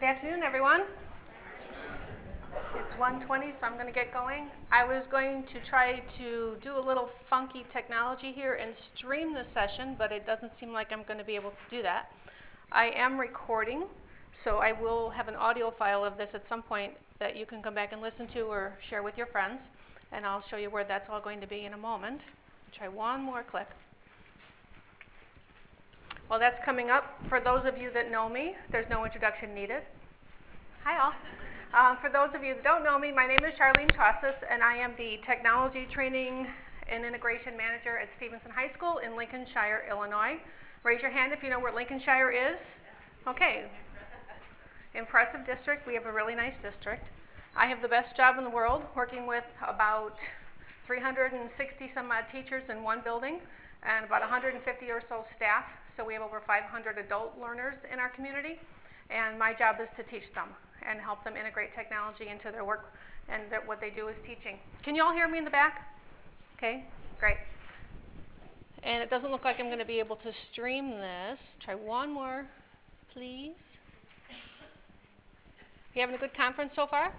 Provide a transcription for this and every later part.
afternoon, everyone. It's 1:20, so I'm going to get going. I was going to try to do a little funky technology here and stream the session, but it doesn't seem like I'm going to be able to do that. I am recording, so I will have an audio file of this at some point that you can come back and listen to or share with your friends, and I'll show you where that's all going to be in a moment. Try one more click. While that's coming up, for those of you that know me, there's no introduction needed. Hi, all. For those of you that don't know me, my name is Charlene Casas, and I am the Technology Training and Integration Manager at Stevenson High School in Lincolnshire, Illinois. Raise your hand if you know where Lincolnshire is. Okay. Impressive district. We have a really nice district. I have the best job in the world, working with about 360 some odd teachers in one building and about 150 or so staff. So we have over 500 adult learners in our community. And my job is to teach them and help them integrate technology into their work, and what they do is teaching. Can you all hear me in the back? Okay, great. And it doesn't look like I'm going to be able to stream this. Try one more, please. You having a good conference so far?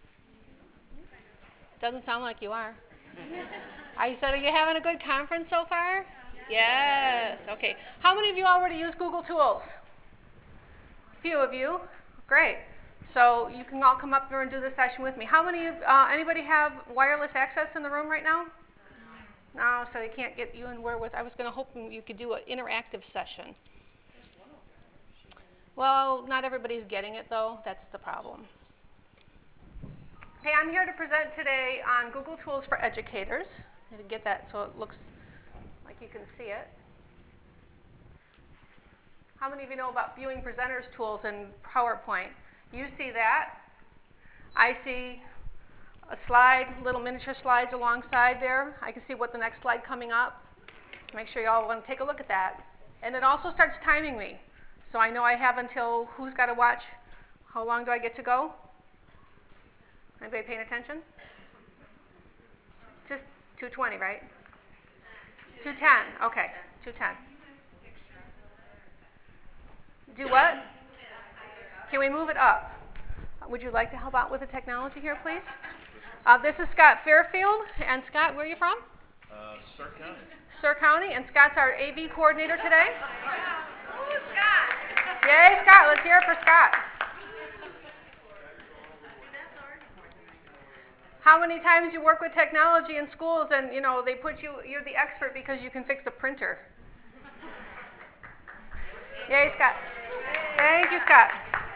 Doesn't sound like you are. I said, are you having a good conference so far? Yes. Okay. How many of you already use Google Tools? A few of you. Great. So you can all come up here and do the session with me. How many of anybody have wireless access in the room right now? No, so they can't get you and where with. I was going to hope you could do an interactive session. Well, not everybody's getting it though. That's the problem. Okay, I'm here to present today on Google Tools for Educators. I need to get that so it looks like you can see it. How many of you know about viewing presenters tools in PowerPoint? You see that. I see a slide, little miniature slides alongside there. I can see what the next slide coming up. Make sure you all want to take a look at that. And it also starts timing me. So I know I have until, who's got to watch? How long do I get to go? Anybody paying attention? Just 2:20, right? 2:10, okay, 2:10. Do what? Can we move it up? Would you like to help out with the technology here, please? This is Scott Fairfield. And Scott, where are you from? Sur County. Sur County. And Scott's our AV coordinator today. Ooh, Scott. Yay, Scott. Let's hear it for Scott. How many times you work with technology in schools and, you know, they put you, you're the expert because you can fix a printer. Yay, Scott. Thank you, Scott.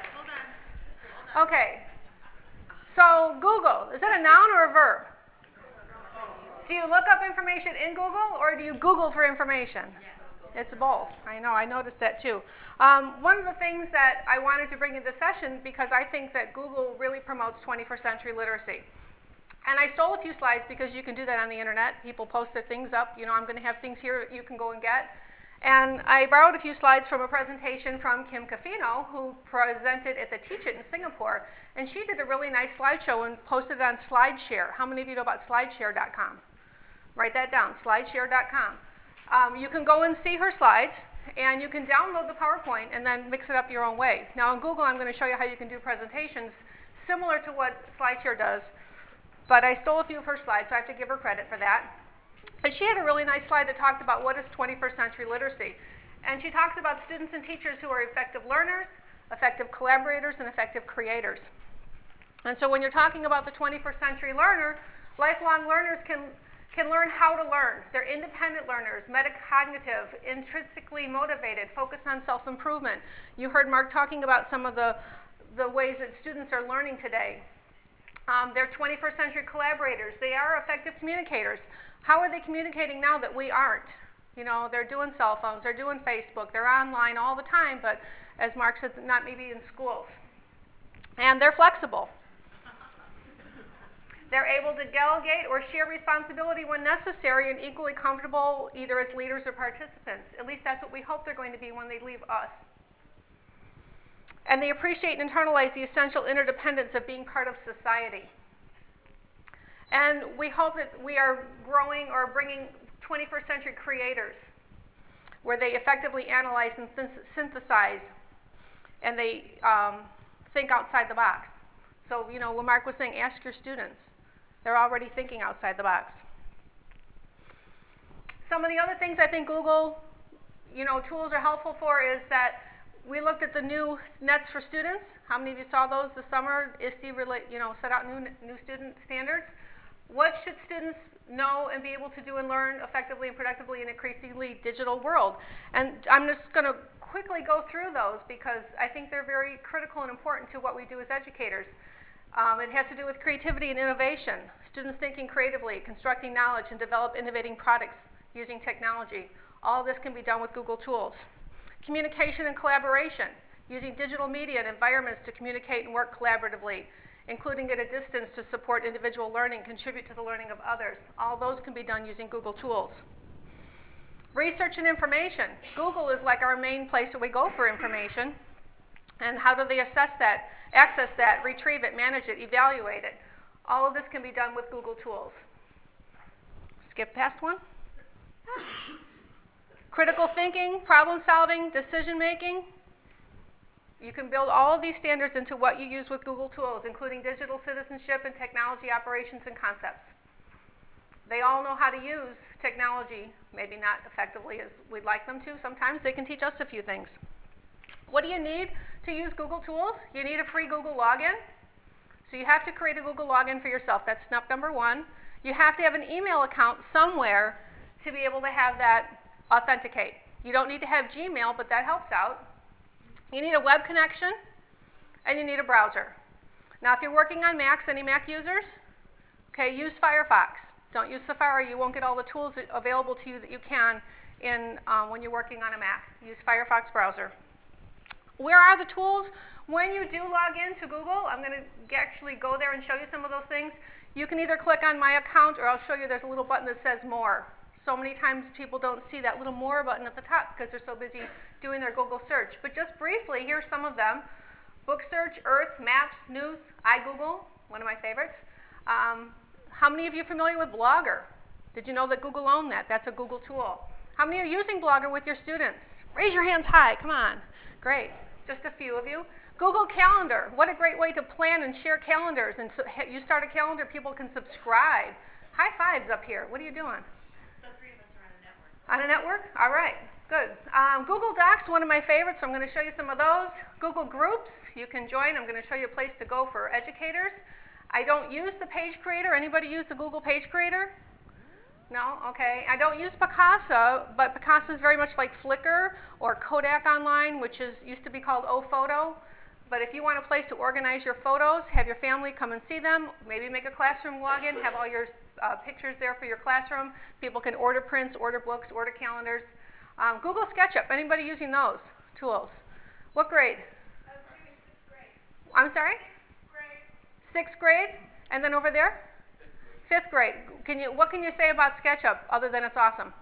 Okay. So Google, is that a noun or a verb? Do you look up information in Google or do you Google for information? It's both. I know. I noticed that too. One of the things that I wanted to bring into session because I think that Google really promotes 21st century literacy. And I stole a few slides because you can do that on the internet. People post their things up. You know, I'm going to have things here that you can go and get. And I borrowed a few slides from a presentation from Kim Cafino, who presented at the Teach It in Singapore. And she did a really nice slideshow and posted it on SlideShare. How many of you know about SlideShare.com? Write that down, SlideShare.com. You can go and see her slides, and you can download the PowerPoint and then mix it up your own way. Now on Google, I'm going to show you how you can do presentations similar to what SlideShare does. But I stole a few of her slides, so I have to give her credit for that. But she had a really nice slide that talked about what is 21st century literacy. And she talks about students and teachers who are effective learners, effective collaborators, and effective creators. And so when you're talking about the 21st century learner, lifelong learners can learn how to learn. They're independent learners, metacognitive, intrinsically motivated, focused on self-improvement. You heard Mark talking about some of the ways that students are learning today. They're 21st century collaborators. They are effective communicators. How are they communicating now that we aren't? You know, they're doing cell phones, they're doing Facebook, they're online all the time, but as Mark said, not maybe in schools. And they're flexible. They're able to delegate or share responsibility when necessary and equally comfortable either as leaders or participants. At least that's what we hope they're going to be when they leave us. And they appreciate and internalize the essential interdependence of being part of society. And we hope that we are growing or bringing 21st century creators where they effectively analyze and synthesize and they think outside the box. So, when Mark was saying, ask your students. They're already thinking outside the box. Some of the other things I think Google, tools are helpful for is that we looked at the new nets for students. How many of you saw those this summer? ISTE set out new student standards. What should students know and be able to do and learn effectively and productively in an increasingly digital world? And I'm just going to quickly go through those because I think they're very critical and important to what we do as educators. It has to do with creativity and innovation, students thinking creatively, constructing knowledge, and develop innovating products using technology. All of this can be done with Google tools. Communication and collaboration, using digital media and environments to communicate and work collaboratively, including at a distance to support individual learning, contribute to the learning of others. All those can be done using Google tools. Research and information. Google is like our main place that we go for information. And how do they assess that, access that, retrieve it, manage it, evaluate it? All of this can be done with Google tools. Skip past one. Critical thinking, problem solving, decision making. You can build all of these standards into what you use with Google tools, including digital citizenship and technology operations and concepts. They all know how to use technology, maybe not effectively as we'd like them to. Sometimes they can teach us a few things. What do you need to use Google tools? You need a free Google login. So you have to create a Google login for yourself. That's step number one. You have to have an email account somewhere to be able to have that authenticate. You don't need to have Gmail, but that helps out. You need a web connection, and you need a browser. Now, if you're working on Macs, any Mac users? Okay, use Firefox. Don't use Safari. You won't get all the tools available to you that you can when you're working on a Mac. Use Firefox browser. Where are the tools? When you do log into Google, I'm going to actually go there and show you some of those things. You can either click on My Account, or I'll show you there's a little button that says More. So many times people don't see that little More button at the top because they're so busy doing their Google search. But just briefly, here's some of them. Book search, Earth, Maps, News, iGoogle, one of my favorites. How many of you are familiar with Blogger? Did you know that Google owned that? That's a Google tool. How many are using Blogger with your students? Raise your hands high, come on. Great, just a few of you. Google Calendar, what a great way to plan and share calendars. And so you start a calendar, people can subscribe. High fives up here, what are you doing? The three of us are on a network. On a network? All right, good. Google Docs, one of my favorites, so I'm going to show you some of those. Google Groups, you can join. I'm going to show you a place to go for educators. I don't use the Page Creator. Anybody use the Google Page Creator? No? Okay. I don't use Picasa, but Picasa is very much like Flickr or Kodak Online, which used to be called OPhoto. But if you want a place to organize your photos, have your family come and see them, maybe make a classroom login, have all your pictures there for your classroom. People can order prints, order books, order calendars. Google SketchUp, anybody using those tools? What grade? I was doing 6th grade. I'm sorry? 6th grade. 6th grade? And then over there? 5th grade. What can you say about SketchUp other than it's awesome?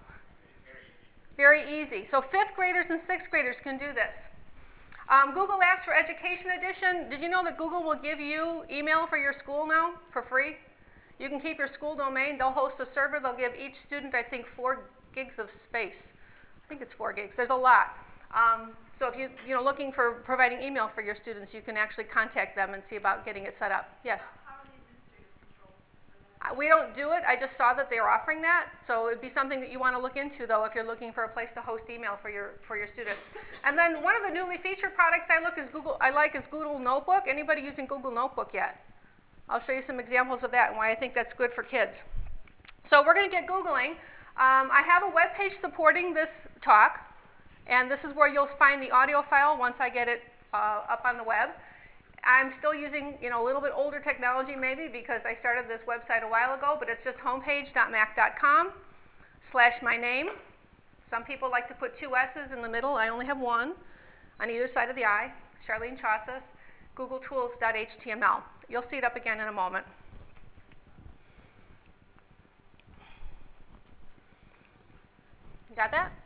Very easy. So 5th graders and 6th graders can do this. Google Apps for Education Edition. Did you know that Google will give you email for your school now for free? You can keep your school domain. They'll host a server. They'll give each student, I think, 4 gigs of space. I think it's 4 gigs. There's a lot. So if you're looking for providing email for your students, you can actually contact them and see about getting it set up. Yes? How are the administrators controlled? We don't do it. I just saw that they were offering that. So it'd be something that you want to look into, though, if you're looking for a place to host email for your students. And then one of the newly featured products I like is Google Notebook. Anybody using Google Notebook yet? I'll show you some examples of that and why I think that's good for kids. So we're going to get Googling. I have a web page supporting this talk. And this is where you'll find the audio file once I get it up on the web. I'm still using a little bit older technology maybe because I started this website a while ago, but it's just homepage.mac.com/my name. Some people like to put 2 S's in the middle. I only have 1 on either side of the I. Charlene Chaussas, googletools.html. You'll see it up again in a moment. Got that?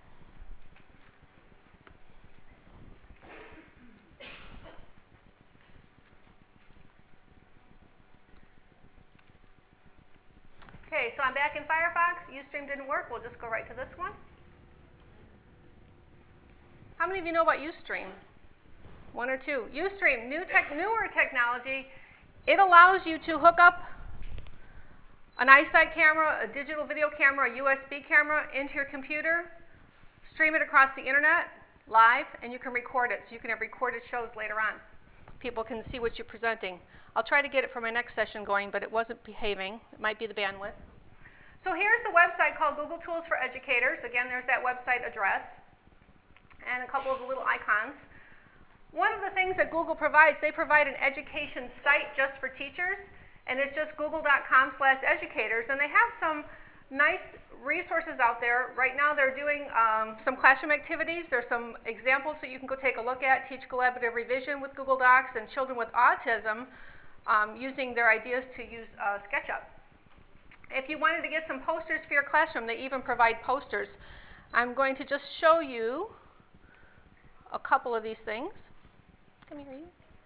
Okay, so I'm back in Firefox. Ustream didn't work. We'll just go right to this one. How many of you know about Ustream? One or two. Ustream, newer technology. It allows you to hook up an iSight camera, a digital video camera, a USB camera into your computer, stream it across the internet live, and you can record it. So you can have recorded shows later on. People can see what you're presenting. I'll try to get it for my next session going, but it wasn't behaving. It might be the bandwidth. So here's the website called Google Tools for Educators. Again, there's that website address and a couple of the little icons. One of the things that Google provides, they provide an education site just for teachers, and it's just google.com/educators, and they have some nice resources out there. Right now they're doing some classroom activities. There's some examples that you can go take a look at, teach collaborative revision with Google Docs, and children with autism using their ideas to use SketchUp. If you wanted to get some posters for your classroom, they even provide posters. I'm going to just show you a couple of these things. Come here,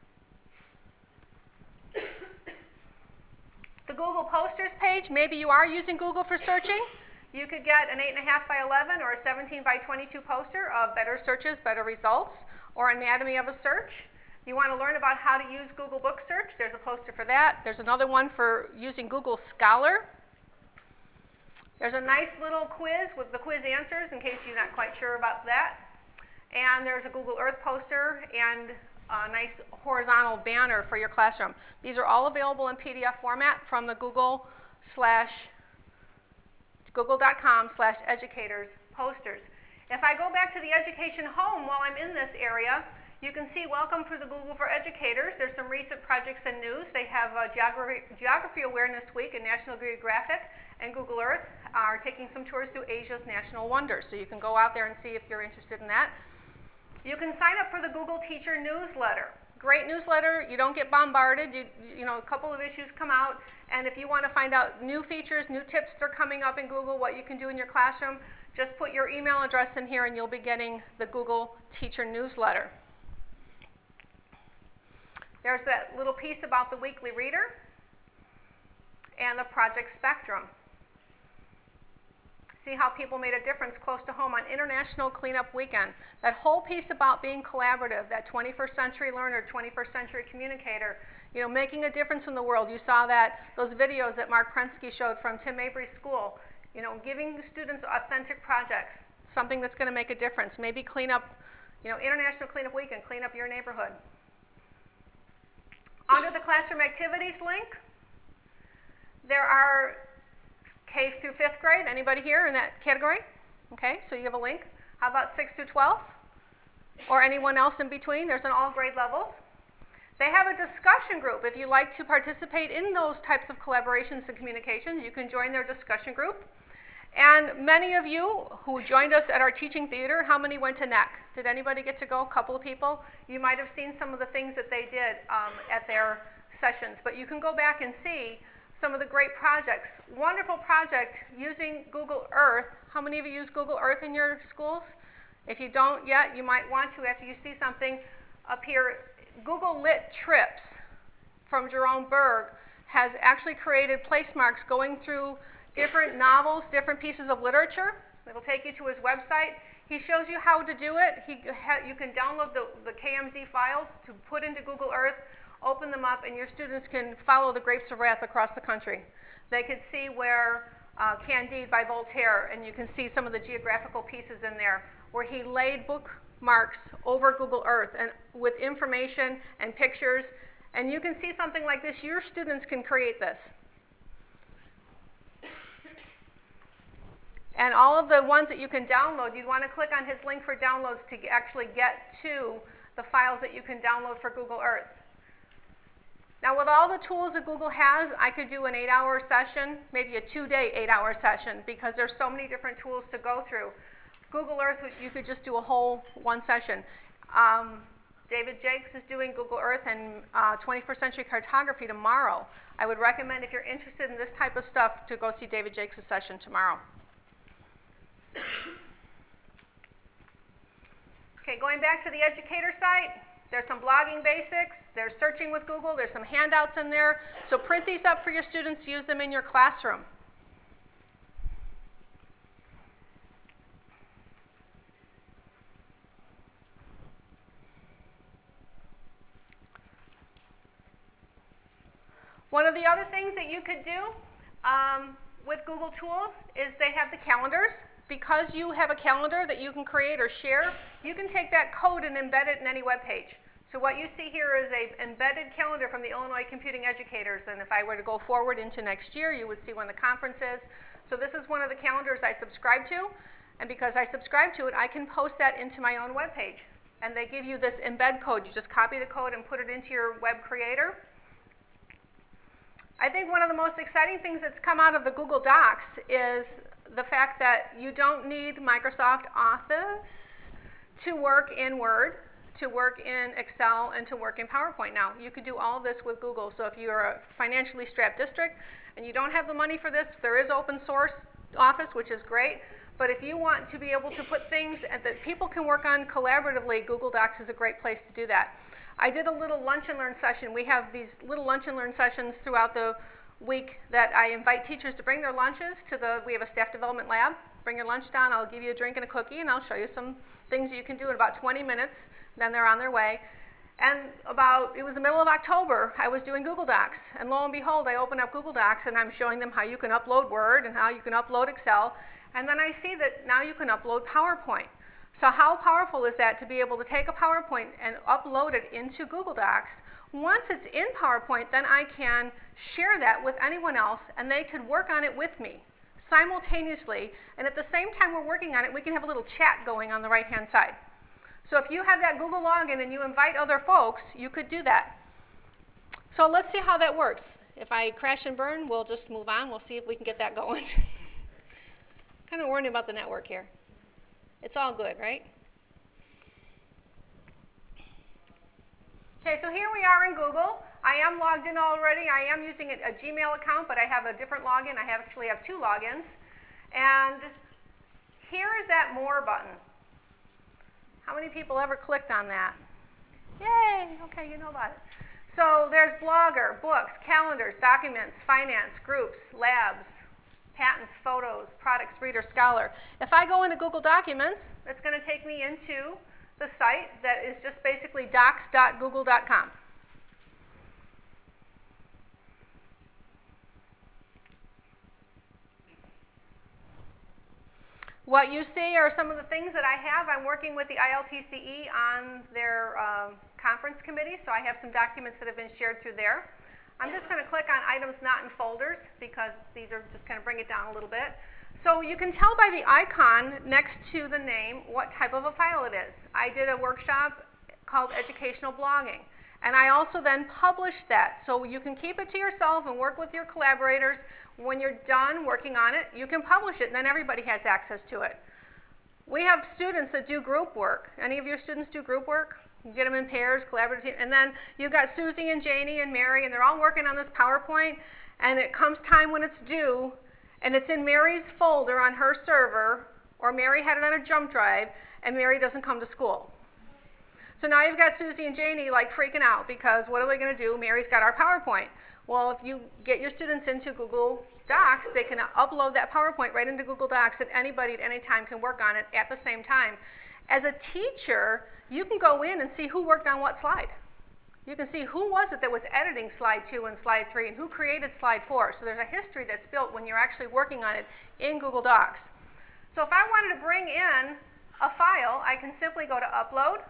you. The Google Posters page, maybe you are using Google for searching. You could get an 8.5 by 11 or a 17 by 22 poster of better searches, better results, or anatomy of a search. You want to learn about how to use Google Book Search, there's a poster for that. There's another one for using Google Scholar. There's a nice little quiz with the quiz answers in case you're not quite sure about that. And there's a Google Earth poster and a nice horizontal banner for your classroom. These are all available in PDF format from the google.com/educators posters. If I go back to the education home while I'm in this area, you can see Welcome to the Google for Educators. There's some recent projects and news. They have Geography Awareness Week and National Geographic and Google Earth are taking some tours through Asia's national wonders. So you can go out there and see if you're interested in that. You can sign up for the Google Teacher Newsletter. Great newsletter. You don't get bombarded. You know, a couple of issues come out. And if you want to find out new features, new tips that are coming up in Google, what you can do in your classroom, just put your email address in here and you'll be getting the Google Teacher Newsletter. There's that little piece about the weekly reader and the Project Spectrum. See how people made a difference close to home on International Cleanup Weekend. That whole piece about being collaborative, that 21st century learner, 21st century communicator, you know, making a difference in the world. You saw that, those videos that Mark Prensky showed from Tim Mabry's school, you know, giving students authentic projects, something that's going to make a difference. Maybe clean up, you know, International Cleanup Weekend, clean up your neighborhood. Under the classroom activities link, there are K through 5th grade. Anybody here in that category? Okay, so you have a link. How about 6th through 12th? Or anyone else in between? There's an all grade levels. They have a discussion group. If you like to participate in those types of collaborations and communications, you can join their discussion group. And many of you who joined us at our teaching theater, how many went to NEC? Did anybody get to go? A couple of people. You might have seen some of the things that they did at their sessions, but you can go back and see some of the great projects. Wonderful project using Google Earth. How many of you use Google Earth in your schools? If you don't yet, you might want to after you see something up here. Google Lit Trips from Jerome Berg has actually created place marks going through different novels, different pieces of literature. It'll take you to his website. He shows you how to do it. You can download the KMZ files to put into Google Earth, open them up, and your students can follow the Grapes of Wrath across the country. They could see where Candide by Voltaire, and you can see some of the geographical pieces in there where he laid bookmarks over Google Earth and with information and pictures. And you can see something like this. Your students can create this. And all of the ones that you can download, you'd want to click on his link for downloads to actually get to the files that you can download for Google Earth. Now, with all the tools that Google has, I could do an 8-hour session, maybe a 2-day 8-hour session, because there's so many different tools to go through. Google Earth, you could just do a whole one session. David Jakes is doing Google Earth and 21st Century Cartography tomorrow. I would recommend, if you're interested in this type of stuff, to go see David Jakes' session tomorrow. Okay, going back to the educator site, there's some blogging basics, there's searching with Google, there's some handouts in there. So print these up for your students, use them in your classroom. One of the other things that you could do with Google Tools is they have the calendars. Because you have a calendar that you can create or share, you can take that code and embed it in any web page. So what you see here is an embedded calendar from the Illinois Computing Educators, and if I were to go forward into next year, you would see when the conference is. So this is one of the calendars I subscribe to, and because I subscribe to it, I can post that into my own web page. And they give you this embed code. You just copy the code and put it into your web creator. I think one of the most exciting things that's come out of the Google Docs is the fact that you don't need Microsoft Office to work in Word, to work in Excel, and to work in PowerPoint now. You could do all of this with Google. So if you're a financially strapped district and you don't have the money for this, there is open source Office, which is great. But if you want to be able to put things that people can work on collaboratively, Google Docs is a great place to do that. I did a little lunch and learn session. We have these little lunch and learn sessions throughout the week that I invite teachers to bring their lunches to we have a staff development lab. Bring your lunch down, I'll give you a drink and a cookie, and I'll show you some things you can do in about 20 minutes. Then they're on their way. And it was the middle of October, I was doing Google Docs. And lo and behold, I open up Google Docs and I'm showing them how you can upload Word and how you can upload Excel. And then I see that now you can upload PowerPoint. So how powerful is that to be able to take a PowerPoint and upload it into Google Docs? Once it's in PowerPoint, then I can share that with anyone else and they could work on it with me simultaneously. And at the same time we're working on it, we can have a little chat going on the right-hand side. So if you have that Google login and you invite other folks, you could do that. So let's see how that works. If I crash and burn, we'll just move on. We'll see if we can get that going. Kind of worrying about the network here. It's all good, right? Okay, so here we are in Google. I am logged in already. I am using a Gmail account, but I have a different login. I actually have two logins. And here is that More button. How many people ever clicked on that? Yay! Okay, you know about it. So there's Blogger, books, calendars, documents, finance, groups, labs, patents, photos, products, reader, scholar. If I go into Google Documents, it's going to take me into the site that is just basically docs.google.com. What you see are some of the things that I have. I'm working with the ILTCE on their conference committee, so I have some documents that have been shared through there. I'm just going to click on items not in folders because these are just kind of bring it down a little bit. So you can tell by the icon next to the name what type of a file it is. I did a workshop called Educational Blogging, and I also then published that. So you can keep it to yourself and work with your collaborators. When you're done working on it, you can publish it, and then everybody has access to it. We have students that do group work. Any of your students do group work? You get them in pairs, collaborative team, and then you've got Susie and Janie and Mary, and they're all working on this PowerPoint, and it comes time when it's due, and it's in Mary's folder on her server, or Mary had it on a jump drive, and Mary doesn't come to school. So now you've got Susie and Janie like freaking out because what are they going to do? Mary's got our PowerPoint. Well, if you get your students into Google Docs, they can upload that PowerPoint right into Google Docs, and anybody at any time can work on it at the same time. As a teacher, you can go in and see who worked on what slide. You can see who was it that was editing slide 2 and slide 3 and who created slide 4. So there's a history that's built when you're actually working on it in Google Docs. So if I wanted to bring in a file, I can simply go to Upload.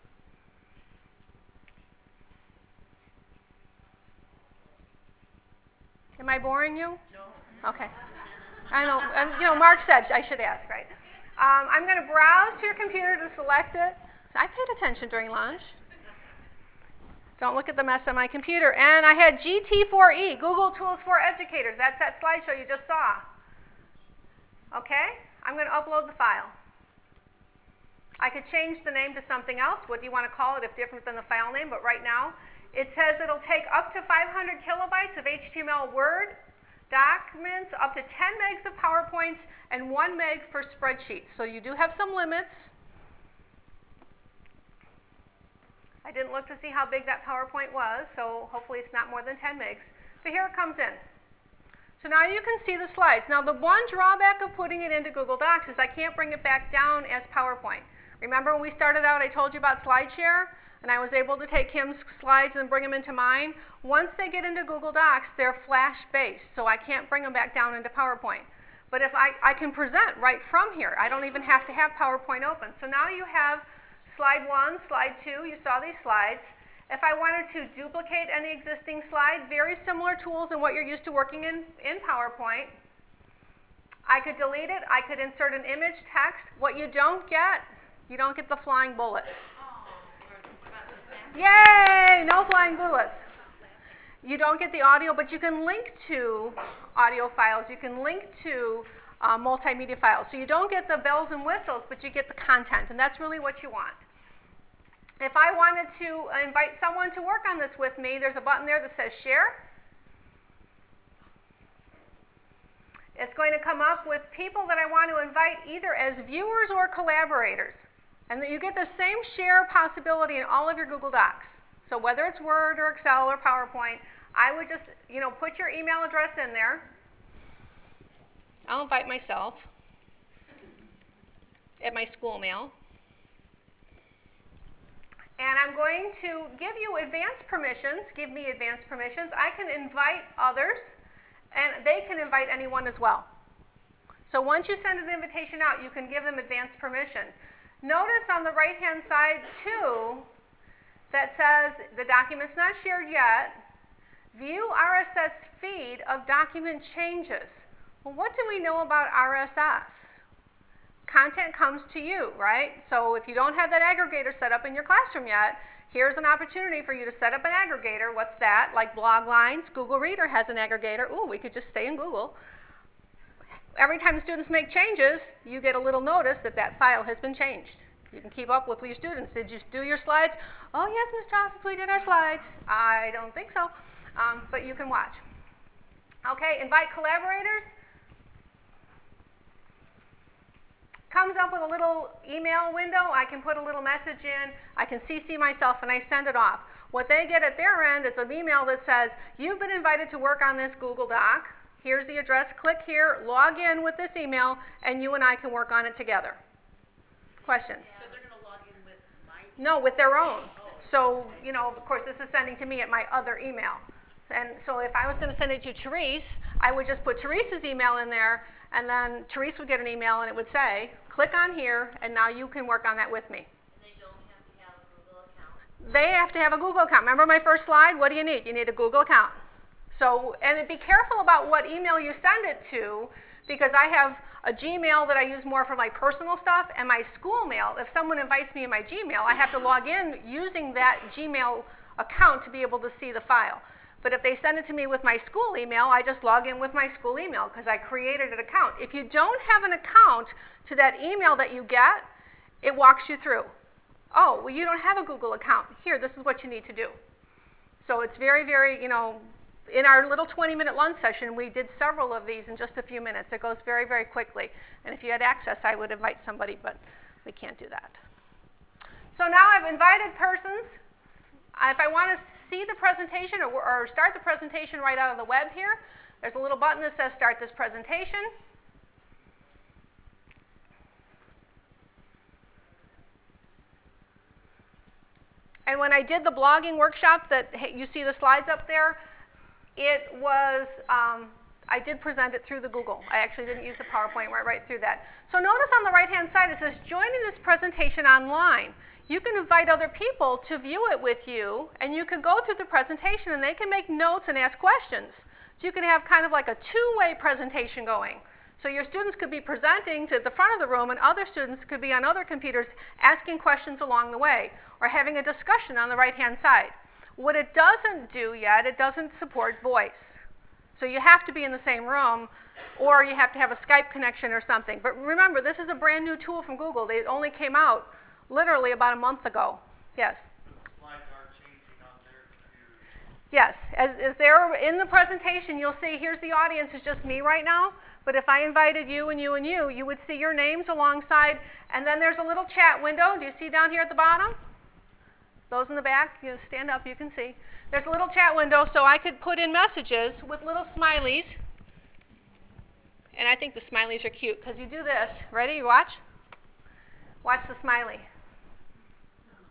Am I boring you? No. Okay. I know, and you know, Mark said I should ask, right? I'm going to browse to your computer to select it. I paid attention during lunch. Don't look at the mess on my computer. And I had GT4E, Google Tools for Educators. That's that slideshow you just saw. Okay? I'm going to upload the file. I could change the name to something else. What do you want to call it if different than the file name? But right now, it says it'll take up to 500 kilobytes of HTML Word documents, up to 10 megs of PowerPoints, and 1 meg for spreadsheets. So you do have some limits. I didn't look to see how big that PowerPoint was, so hopefully it's not more than 10 megs. So here it comes in. So now you can see the slides. Now the one drawback of putting it into Google Docs is I can't bring it back down as PowerPoint. Remember when we started out I told you about SlideShare? and I was able to take Kim's slides and bring them into mine. Once they get into Google Docs, they're flash-based, so I can't bring them back down into PowerPoint. But if I can present right from here. I don't even have to have PowerPoint open. So now you have slide 1, slide 2. You saw these slides. If I wanted to duplicate any existing slide, very similar tools than what you're used to working in PowerPoint. I could delete it. I could insert an image, text. What you don't get the flying bullets. Yay! No flying bullets. You don't get the audio, but you can link to audio files. You can link to multimedia files. So you don't get the bells and whistles, but you get the content, and that's really what you want. If I wanted to invite someone to work on this with me, there's a button there that says Share. It's going to come up with people that I want to invite either as viewers or collaborators. And you get the same share possibility in all of your Google Docs. So whether it's Word or Excel or PowerPoint, I would just, put your email address in there. I'll invite myself at my school mail. And I'm going to give you advanced permissions. Give me advanced permissions. I can invite others, and they can invite anyone as well. So once you send an invitation out, you can give them advanced permission. Notice on the right-hand side, too, that says the document's not shared yet. View RSS feed of document changes. Well, what do we know about RSS? Content comes to you, right? So if you don't have that aggregator set up in your classroom yet, here's an opportunity for you to set up an aggregator. What's that? Like Bloglines, Google Reader has an aggregator. Ooh, we could just stay in Google. Every time students make changes, you get a little notice that that file has been changed. You can keep up with your students. Did you do your slides? Oh, yes, Ms. Jossens, we did our slides. I don't think so, but you can watch. Okay, invite collaborators. Comes up with a little email window. I can put a little message in. I can CC myself, and I send it off. What they get at their end is an email that says, you've been invited to work on this Google Doc. Here's the address. Click here, log in with this email, and you and I can work on it together. Questions? So they're going to log in with my No, with their own. So, of course, this is sending to me at my other email. And so if I was going to send it to Therese, I would just put Therese's email in there, and then Therese would get an email, and it would say, click on here, and now you can work on that with me. And they don't have to have a Google account. They have to have a Google account. Remember my first slide? What do you need? You need a Google account. So, and be careful about what email you send it to, because I have a Gmail that I use more for my personal stuff, and my school mail. If someone invites me in my Gmail, I have to log in using that Gmail account to be able to see the file. But if they send it to me with my school email, I just log in with my school email because I created an account. If you don't have an account to that email that you get, it walks you through. Oh, well, you don't have a Google account. Here, this is what you need to do. So it's very, very, in our little 20-minute lunch session, we did several of these in just a few minutes. It goes very, very quickly. And if you had access, I would invite somebody, but we can't do that. So now I've invited persons. If I want to see the presentation or start the presentation right out of the web here, there's a little button that says Start this presentation. And when I did the blogging workshop that you see the slides up there, it was, I did present it through the Google. I actually didn't use the PowerPoint, went right through that. So notice on the right-hand side, it says, joining this presentation online. You can invite other people to view it with you, and you can go through the presentation, and they can make notes and ask questions. So you can have kind of like a two-way presentation going. So your students could be presenting to the front of the room, and other students could be on other computers asking questions along the way, or having a discussion on the right-hand side. What it doesn't do yet, it doesn't support voice. So you have to be in the same room, or you have to have a Skype connection or something. But remember, this is a brand new tool from Google. They only came out literally about a month ago. Yes? The slides are changing on their computers. Yes. As they're in the presentation, you'll see here's the audience. It's just me right now. But if I invited you and you and you would see your names alongside. And then there's a little chat window. Do you see down here at the bottom? Those in the back, you stand up, you can see. There's a little chat window, so I could put in messages with little smileys. And I think the smileys are cute, because you do this. Ready? You watch? Watch the smiley.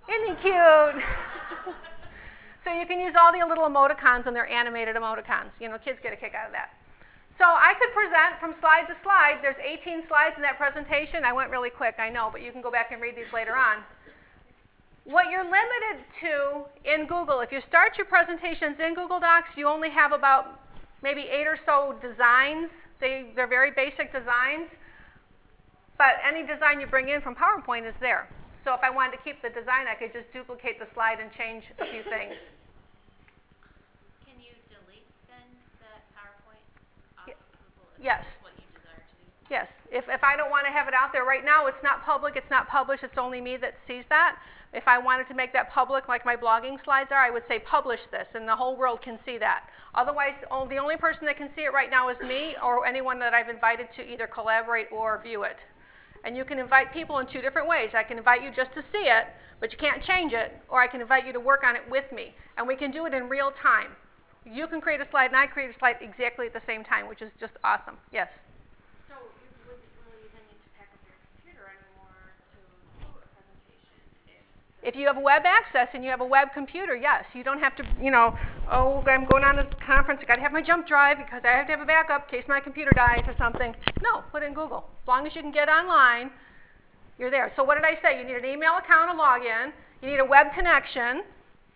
Isn't he cute? So you can use all the little emoticons, and they're animated emoticons. You know, kids get a kick out of that. So I could present from slide to slide. There's 18 slides in that presentation. I went really quick, I know, but you can go back and read these later on. What you're limited to in Google, if you start your presentations in Google Docs, you only have about maybe 8 or so designs. They're very basic designs. But any design you bring in from PowerPoint is there. So if I wanted to keep the design, I could just duplicate the slide and change a few things. Can you delete then that PowerPoint off of Google if Yes. that's what you desire to do? Yes. If I don't want to have it out there right now, it's not public, it's not published, it's only me that sees that. If I wanted to make that public like my blogging slides are, I would say publish this and the whole world can see that. Otherwise, the only person that can see it right now is me or anyone that I've invited to either collaborate or view it. And you can invite people in 2 different ways. I can invite you just to see it, but you can't change it, or I can invite you to work on it with me. And we can do it in real time. You can create a slide and I create a slide exactly at the same time, which is just awesome. Yes? So you wouldn't really then need to pack up your computer anymore to do a presentation If you have web access and you have a web computer, yes. You don't have to, you know, oh, I'm going on this conference, I gotta have my jump drive because I have to have a backup in case my computer dies or something. No, put it in Google. As long as you can get online, you're there. So what did I say? You need an email account to log in, you need a web connection,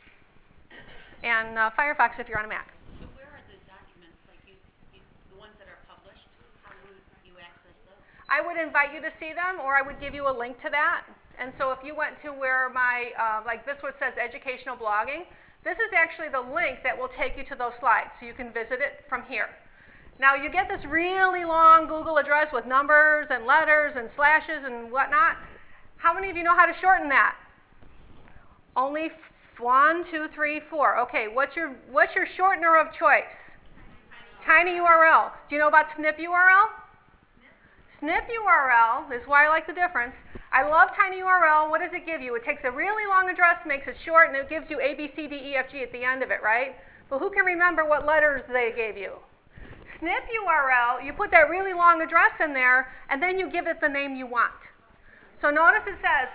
and Firefox if you're on a Mac. So where are the documents, like the ones that are published, how would you access those? I would invite you to see them, or I would give you a link to that. And so if you went to where my, like this one says educational blogging, this is actually the link that will take you to those slides, so you can visit it from here. Now you get this really long Google address with numbers and letters and slashes and whatnot. How many of you know how to shorten that? Only 1, 2, 3, 4. Okay, what's your shortener of choice? TinyURL. Do you know about SnipURL? SnipURL is why I like the difference. I love TinyURL. What does it give you? It takes a really long address, makes it short, and it gives you A, B, C, D, E, F, G at the end of it, right? But who can remember what letters they gave you? SnipURL, you put that really long address in there, and then you give it the name you want. So notice it says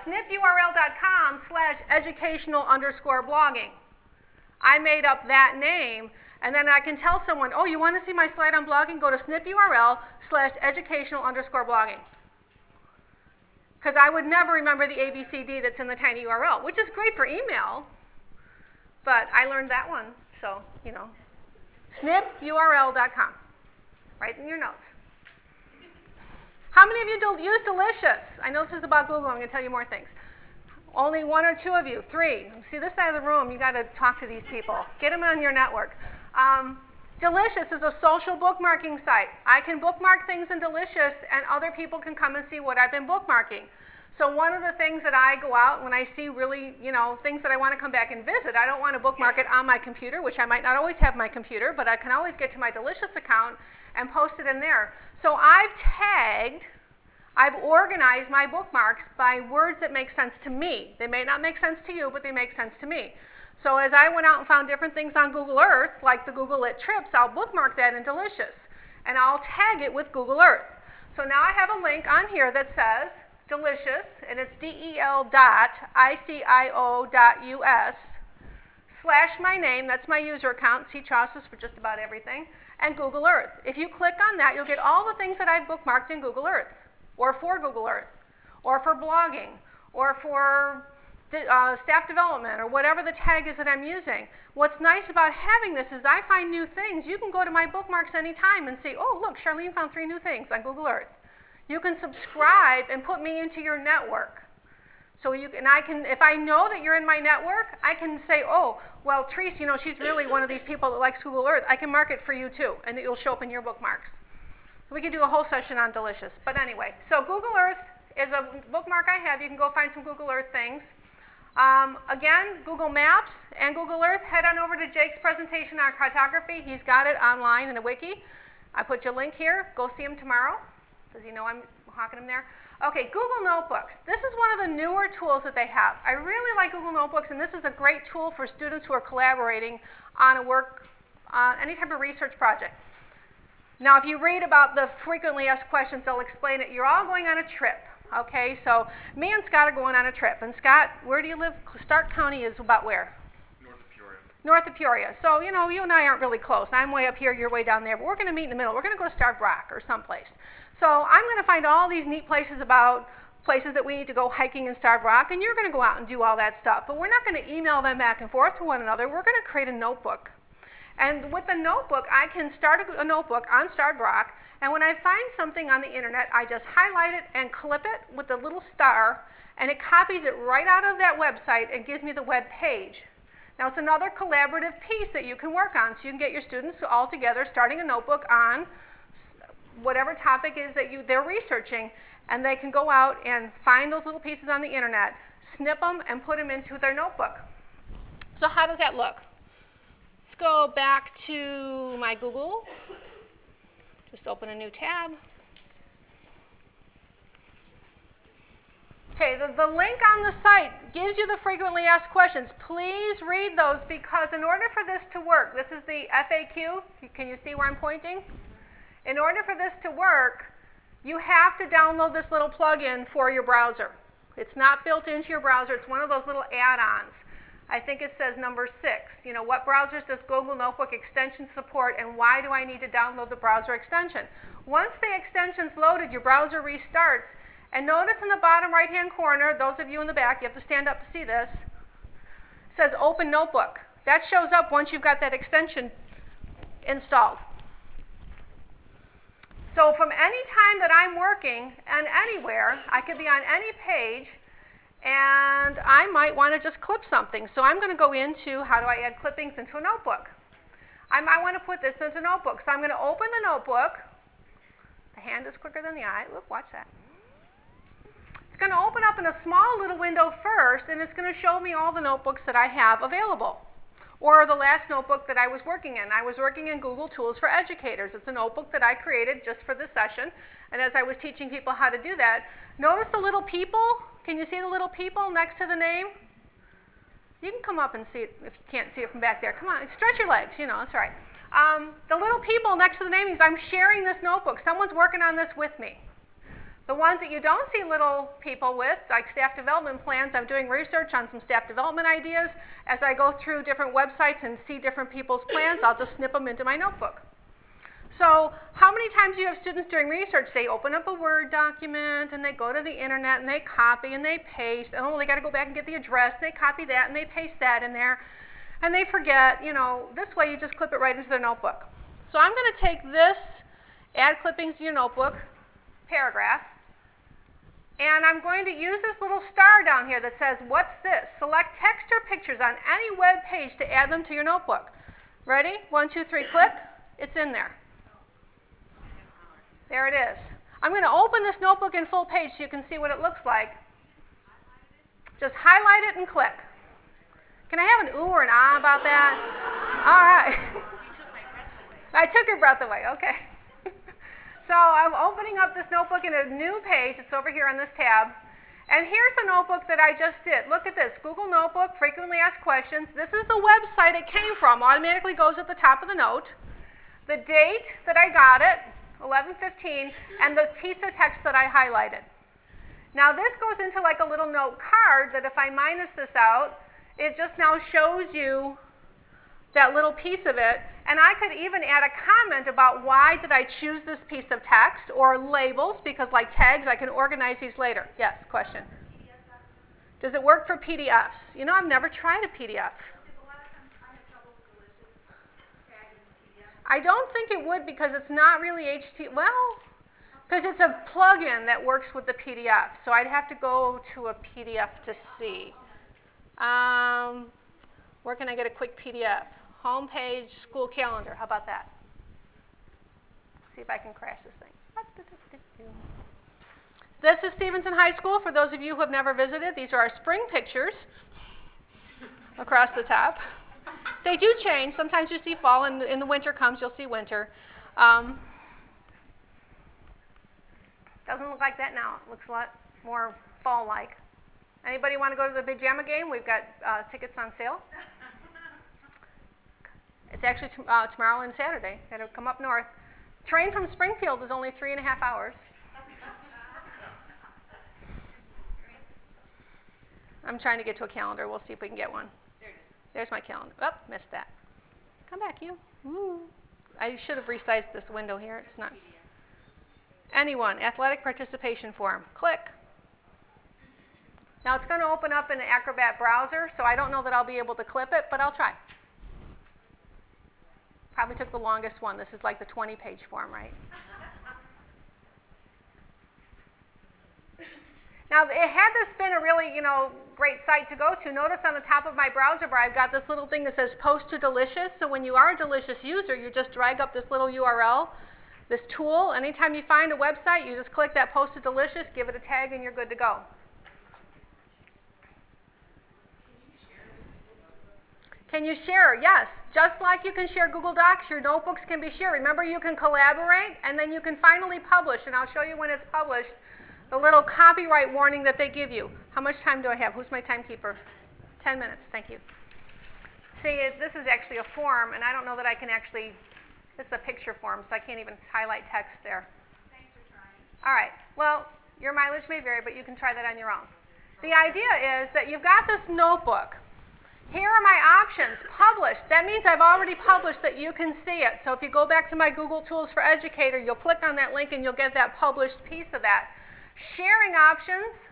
snipurl.com/educational_blogging. I made up that name, and then I can tell someone, oh, you want to see my slide on blogging? Go to snipurl/educational_blogging. Because I would never remember the ABCD that's in the TinyURL, which is great for email, but I learned that one, so, you know. snipurl.com. Write in your notes. How many of you use Delicious? I know this is about Google. I'm going to tell you more things. Only 1 or 2 of you. 3. See this side of the room. You got to talk to these people. Get them on your network. Delicious is a social bookmarking site. I can bookmark things in Delicious, and other people can come and see what I've been bookmarking. So one of the things that I go out when I see really, you know, things that I want to come back and visit, I don't want to bookmark it on my computer, which I might not always have my computer, but I can always get to my Delicious account and post it in there. So I've organized my bookmarks by words that make sense to me. They may not make sense to you, but they make sense to me. So as I went out and found different things on Google Earth, like the Google Lit Trips, I'll bookmark that in Delicious, and I'll tag it with Google Earth. So now I have a link on here that says Delicious, and it's del.icio.us/my name, that's my user account, see Chaucer's for just about everything, and Google Earth. If you click on that, you'll get all the things that I've bookmarked in Google Earth, or for Google Earth, or for blogging, or for staff development, or whatever the tag is that I'm using. What's nice about having this is I find new things. You can go to my bookmarks anytime and see, oh, look, Charlene found 3 new things on Google Earth. You can subscribe and put me into your network. So if I know that you're in my network, I can say, oh, well, Therese, you know, she's really one of these people that likes Google Earth. I can mark it for you too, and it'll show up in your bookmarks. We could do a whole session on Delicious. But anyway, so Google Earth is a bookmark I have. You can go find some Google Earth things. Again, Google Maps and Google Earth, head on over to Jake's presentation on cartography. He's got it online in a wiki. I put your link here. Go see him tomorrow. Does he know I'm hawking him there? Okay, Google Notebooks. This is one of the newer tools that they have. I really like Google Notebooks, and this is a great tool for students who are collaborating on any type of research project. Now, if you read about the frequently asked questions, they'll explain it. You're all going on a trip. Okay, so me and Scott are going on a trip. And Scott, where do you live? Stark County is about where? North of Peoria. North of Peoria. So, you know, you and I aren't really close. I'm way up here, you're way down there, but we're going to meet in the middle. We're going to go to Starved Rock or someplace. So I'm going to find all these neat places about places that we need to go hiking in Starved Rock, and you're going to go out and do all that stuff. But we're not going to email them back and forth to one another. We're going to create a notebook. And with the notebook, I can start a notebook on Starved Rock, and when I find something on the internet, I just highlight it and clip it with the little star, and it copies it right out of that website and gives me the web page. Now, it's another collaborative piece that you can work on, so you can get your students all together starting a notebook on whatever topic is that they're researching, and they can go out and find those little pieces on the internet, snip them, and put them into their notebook. So how does that look? Let's go back to my Google. Just open a new tab. Okay, the link on the site gives you the frequently asked questions. Please read those, because in order for this to work, this is the FAQ. Can you see where I'm pointing? In order for this to work, you have to download this little plugin for your browser. It's not built into your browser. It's one of those little add-ons. I think it says number 6. You know, what browsers does Google Notebook extension support, and why do I need to download the browser extension? Once the extension's loaded, your browser restarts. And notice in the bottom right-hand corner, those of you in the back, you have to stand up to see this, it says Open Notebook. That shows up once you've got that extension installed. So from any time that I'm working and anywhere, I could be on any page, and I might want to just clip something. So I'm going to go into how do I add clippings into a notebook. I might want to put this into a notebook. So I'm going to open the notebook. The hand is quicker than the eye. Whoop, watch that. It's going to open up in a small little window first, and it's going to show me all the notebooks that I have available. Or the last notebook that I was working in. I was working in Google Tools for Educators. It's a notebook that I created just for this session. And as I was teaching people how to do that, notice the little people. Can you see the little people next to the name? You can come up and see it if you can't see it from back there. Come on, stretch your legs, you know, that's all right. The little people next to the name means I'm sharing this notebook. Someone's working on this with me. The ones that you don't see little people with, like staff development plans, I'm doing research on some staff development ideas. As I go through different websites and see different people's plans, I'll just snip them into my notebook. So how many times do you have students doing research? They open up a Word document, and they go to the internet, and they copy, and they paste. Oh, they got to go back and get the address, and they copy that, and they paste that in there. And they forget, you know, this way you just clip it right into their notebook. So I'm going to take this, add clippings to your notebook, paragraph, and I'm going to use this little star down here that says, what's this? Select text or pictures on any web page to add them to your notebook. Ready? 1, 2, 3, click. It's in there. There it is. I'm going to open this notebook in full page so you can see what it looks like. Just highlight it and click. Can I have an ooh or an ah about that? All right. You took my breath away. I took your breath away. Okay. So I'm opening up this notebook in a new page. It's over here on this tab. And here's the notebook that I just did. Look at this. Google Notebook, frequently asked questions. This is the website it came from. Automatically goes at the top of the note. The date that I got it, 11/15, and the piece of text that I highlighted. Now this goes into like a little note card that if I minus this out, it just now shows you that little piece of it. And I could even add a comment about why did I choose this piece of text, or labels, because like tags, I can organize these later. Yes, question? Does it work for PDFs? You know, I've never tried a PDF. I don't think it would, because it's not really HTML. Well, because it's a plugin that works with the PDF. So I'd have to go to a PDF to see. Where can I get a quick PDF? Homepage, school calendar. How about that? See if I can crash this thing. This is Stevenson High School. For those of you who have never visited, these are our spring pictures across the top. They do change. Sometimes you see fall, and in the winter comes, you'll see winter. Doesn't look like that now. It looks a lot more fall-like. Anybody want to go to the pajama game? We've got tickets on sale. It's actually tomorrow and Saturday. It'll come up north. Train from Springfield is only 3.5 hours. I'm trying to get to a calendar. We'll see if we can get one. There it is. There's my calendar. Oh, missed that. Come back, you. Woo. I should have resized this window here. It's not. Anyone, athletic participation form. Click. Now it's going to open up in the Acrobat browser, so I don't know that I'll be able to clip it, but I'll try. Probably took the longest one. This is like the 20-page form, right? Now, had this been a really, great site to go to, notice on the top of my browser bar, I've got this little thing that says Post to Delicious. So when you are a Delicious user, you just drag up this little URL, this tool. Anytime you find a website, you just click that Post to Delicious, give it a tag, and you're good to go. Can you share? Yes. Just like you can share Google Docs, your notebooks can be shared. Remember, you can collaborate, and then you can finally publish. And I'll show you when it's published, the little copyright warning that they give you. How much time do I have? Who's my timekeeper? 10 minutes. Thank you. See, this is actually a form, and I don't know that I can actually, this is a picture form, so I can't even highlight text there. Thanks for trying. All right. Well, your mileage may vary, but you can try that on your own. The idea is that you've got this notebook. Here are my options. Published. That means I've already published that you can see it. So if you go back to my Google Tools for Educator, you'll click on that link and you'll get that published piece of that. Sharing options.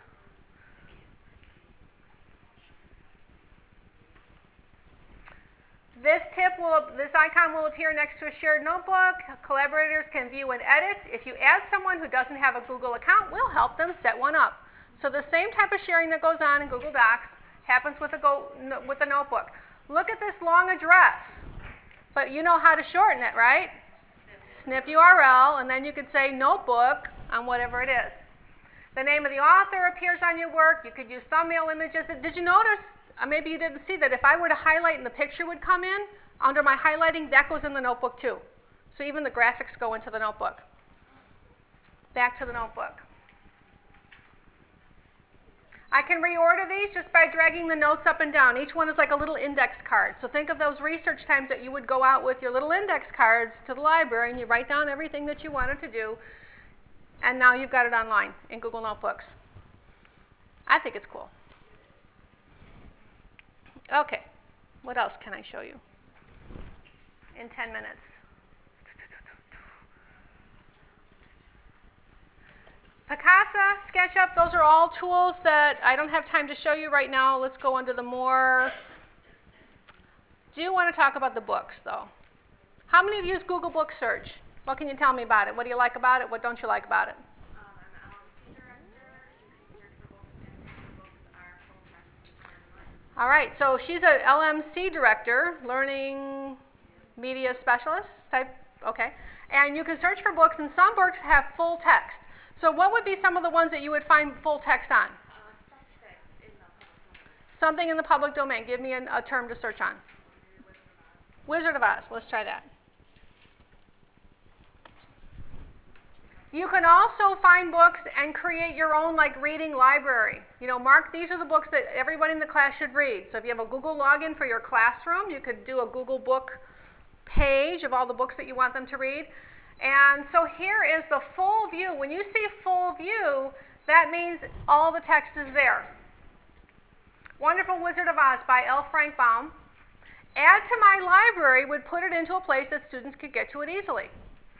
This icon will appear next to a shared notebook. Collaborators can view and edit. If you add someone who doesn't have a Google account, we'll help them set one up. So the same type of sharing that goes on in Google Docs happens with a notebook. Look at this long address. But you know how to shorten it, right? Snip URL, and then you could say notebook on whatever it is. The name of the author appears on your work. You could use thumbnail images. Did you notice, maybe you didn't see that, if I were to highlight and the picture would come in, under my highlighting, that goes in the notebook too. So even the graphics go into the notebook. Back to the notebook. I can reorder these just by dragging the notes up and down. Each one is like a little index card. So think of those research times that you would go out with your little index cards to the library and you write down everything that you wanted to do. And now you've got it online in Google Notebooks. I think it's cool. Okay, what else can I show you in 10 minutes? Picasa, SketchUp, those are all tools that I don't have time to show you right now. Let's go into the more. Do want to talk about the books, though. How many of you use Google Book Search? What can you tell me about it? What do you like about it? What don't you like about it? I'm an LMC director. You can search for books, and the books are full text. All right, so she's a LMC director, learning media specialist type, okay. And you can search for books, and some books have full text. So what would be some of the ones that you would find full text on? Stuff that's in the public domain. Something in the public domain. Give me a term to search on. Wizard of Oz. Let's try that. You can also find books and create your own reading library. Mark, these are the books that everybody in the class should read. So if you have a Google login for your classroom, you could do a Google book page of all the books that you want them to read. And so here is the full view. When you see full view, that means all the text is there. Wonderful Wizard of Oz by L. Frank Baum. Add to my library would put it into a place that students could get to it easily.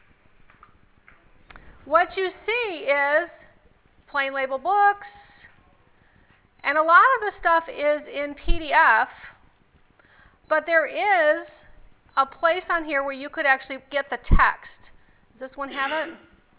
What you see is plain label books, and a lot of the stuff is in PDF, but there is a place on here where you could actually get the text. Does this one have it?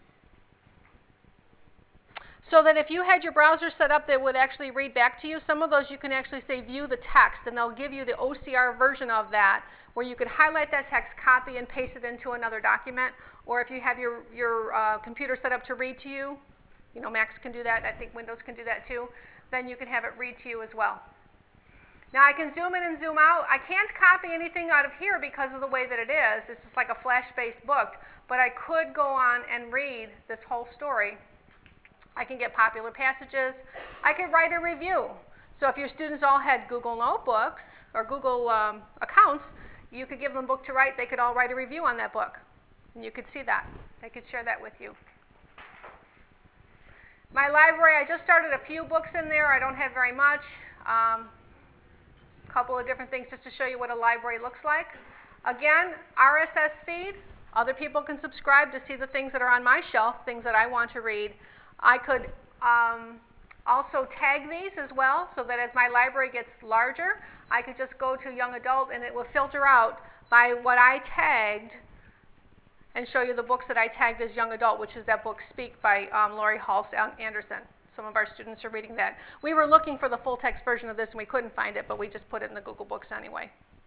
So that if you had your browser set up that would actually read back to you, some of those you can actually say view the text, and they'll give you the OCR version of that where you could highlight that text, copy and paste it into another document, or if you have your computer set up to read to you, Macs can do that, I think Windows can do that too, then you can have it read to you as well. Now I can zoom in and zoom out. I can't copy anything out of here because of the way that it is. It's just like a flash-based book, but I could go on and read this whole story. I can get popular passages. I could write a review. So if your students all had Google Notebooks or Google accounts, you could give them a book to write. They could all write a review on that book. And you could see that. They could share that with you. My library, I just started a few books in there. I don't have very much. Couple of different things just to show you what a library looks like. Again, RSS feed. Other people can subscribe to see the things that are on my shelf, things that I want to read. I could also tag these as well, so that as my library gets larger, I could just go to young adult and it will filter out by what I tagged and show you the books that I tagged as young adult, which is that book Speak by Laurie Halse Anderson. Some of our students are reading that. We were looking for the full text version of this and we couldn't find it, but we just put it in the Google Books anyway.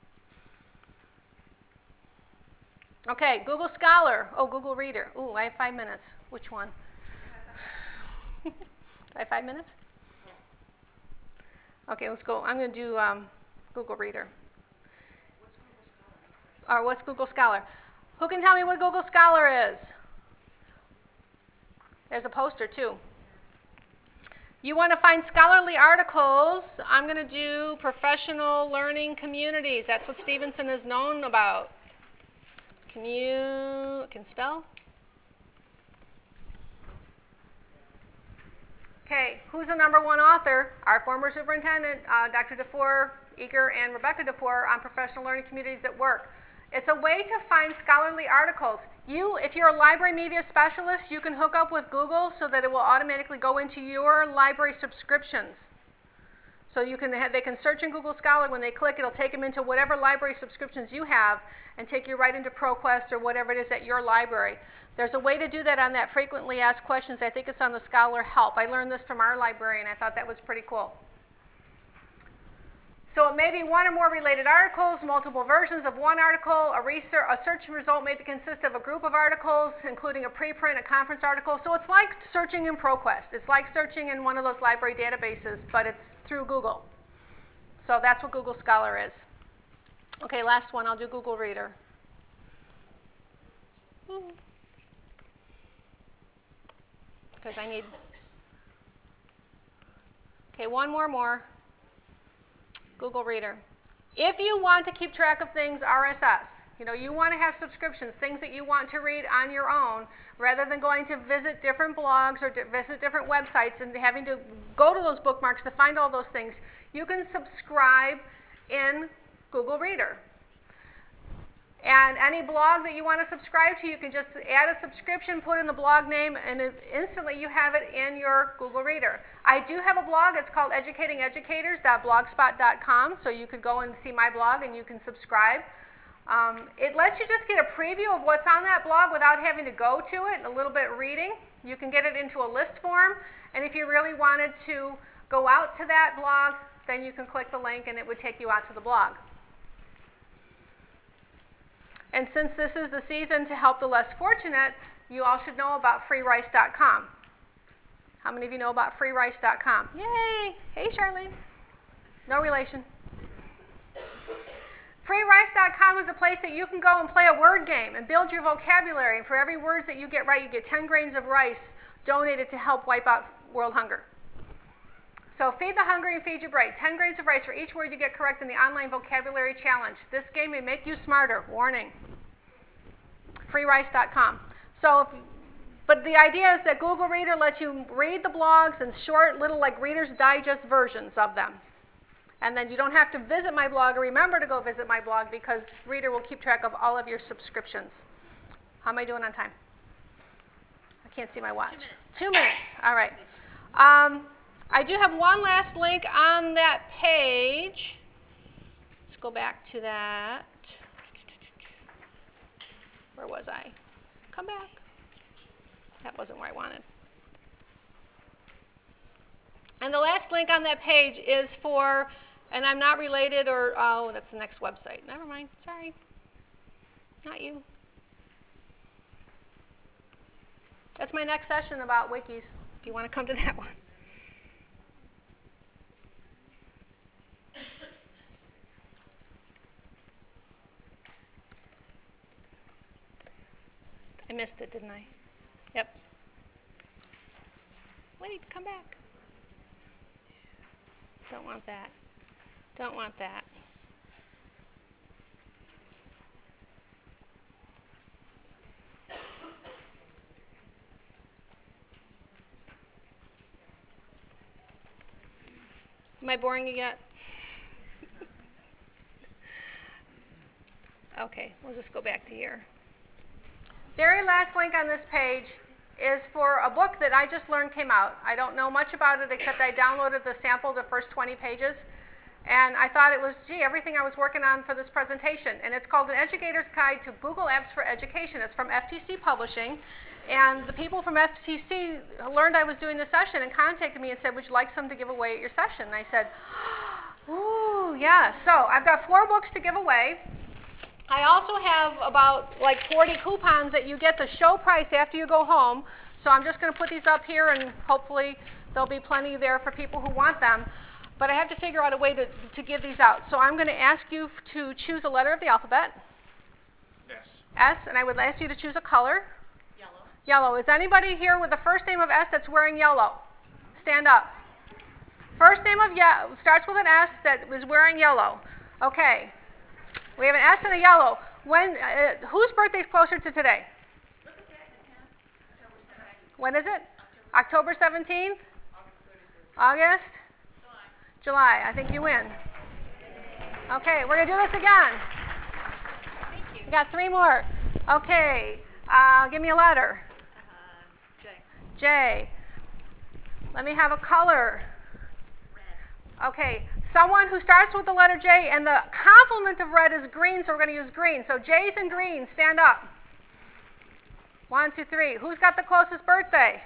Okay, Google Scholar. Oh, Google Reader. Ooh, I have 5 minutes. Which one? Do I have 5 minutes? Okay, let's go. I'm going to do Google Reader. Or what's Google Scholar? Who can tell me what Google Scholar is? There's a poster too. You want to find scholarly articles. I'm going to do professional learning communities. That's what Stevenson is known about. Can spell? Okay, who's the #1 author? Our former superintendent, Dr. DeFore, Eager, and Rebecca DeFore on professional learning communities at work. It's a way to find scholarly articles. If you're a library media specialist, you can hook up with Google so that it will automatically go into your library subscriptions. So they can search in Google Scholar. When they click, it'll take them into whatever library subscriptions you have and take you right into ProQuest or whatever it is at your library. There's a way to do that on that frequently asked questions. I think it's on the Scholar Help. I learned this from our librarian. I thought that was pretty cool. So it may be one or more related articles, multiple versions of one article. A search result may consist of a group of articles, including a preprint, a conference article. So it's like searching in ProQuest. It's like searching in one of those library databases, but it's through Google. So that's what Google Scholar is. Okay, last one. I'll do Google Reader. Because I need... Okay, one more. Google Reader. If you want to keep track of things RSS, you want to have subscriptions, things that you want to read on your own, rather than going to visit different blogs or visit different websites and having to go to those bookmarks to find all those things, you can subscribe in Google Reader. And any blog that you want to subscribe to, you can just add a subscription, put in the blog name, and instantly you have it in your Google Reader. I do have a blog. It's called educatingeducators.blogspot.com, so you could go and see my blog and you can subscribe. It lets you just get a preview of what's on that blog without having to go to it, a little bit of reading. You can get it into a list form, and if you really wanted to go out to that blog, then you can click the link and it would take you out to the blog. And since this is the season to help the less fortunate, you all should know about freerice.com. How many of you know about freerice.com? Yay! Hey, Charlene. No relation. Freerice.com is a place that you can go and play a word game and build your vocabulary. And for every word that you get right, you get 10 grains of rice donated to help wipe out world hunger. So feed the hungry and feed your bright. 10 grains of rice for each word you get correct in the online vocabulary challenge. This game may make you smarter. Warning. Freerice.com. But the idea is that Google Reader lets you read the blogs in short little like Reader's Digest versions of them. And then you don't have to visit my blog or remember to go visit my blog because Reader will keep track of all of your subscriptions. How am I doing on time? I can't see my watch. 2 minutes. All right. I do have one last link on that page. Let's go back to that. Where was I? Come back. That wasn't where I wanted. And the last link on that page is for, and I'm not related or, oh, that's the next website. Never mind. Sorry. Not you. That's my next session about wikis, if you want to come to that one. I missed it, didn't I? Yep. Wait, come back. Don't want that. Don't want that. Am I boring you yet? Okay, we'll just go back to here. Very last link on this page is for a book that I just learned came out. I don't know much about it except I downloaded the sample, the first 20 pages, and I thought it was, gee, everything I was working on for this presentation. And it's called An Educator's Guide to Google Apps for Education. It's from FTC Publishing. And the people from FTC learned I was doing the session and contacted me and said, would you like some to give away at your session? And I said, ooh, yeah. So I've got 4 books to give away. I also have about like 40 coupons that you get the show price after you go home. So I'm just going to put these up here, and hopefully there'll be plenty there for people who want them. But I have to figure out a way to give these out. So I'm going to ask you to choose a letter of the alphabet. Yes. S, and I would ask you to choose a color. Yellow. Yellow. Is anybody here with the first name of S that's wearing yellow? Stand up. First name of starts with an S that is wearing yellow. Okay. We have an S and a yellow. When, whose birthday is closer to today? When is it? October 17th? August? July. I think you win. Okay, we're going to do this again. We got 3 more. Okay, give me a letter. J. J. Let me have a color. Okay, someone who starts with the letter J, and the complement of red is green, so we're going to use green. So J's and green, stand up. 1, 2, 3. Who's got the closest birthday?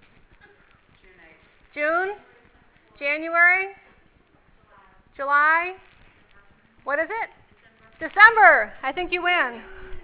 June? January? July? What is it? December. I think you win.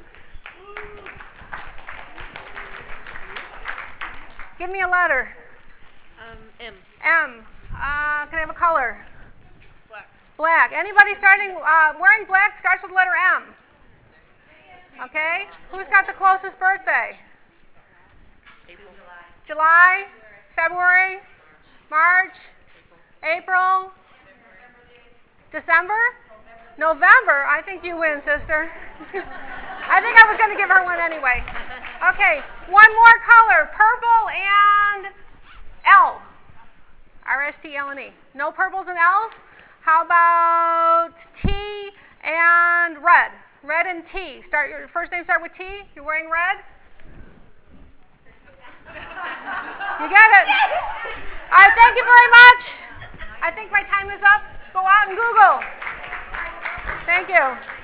Give me a letter. M. M. Can I have a color? Black. Black. Anybody starting wearing black starts with the letter M. Okay. Who's got the closest birthday? April. July, February, March, April, December, November. I think you win, sister. I think I was going to give her one anyway. Okay. One more color. Purple and L. R-S-T-L-N-E. No purples and L's? How about T and red? Red and T. Your first name start with T. You're wearing red? You get it? All right, thank you very much. I think my time is up. Go out and Google. Thank you.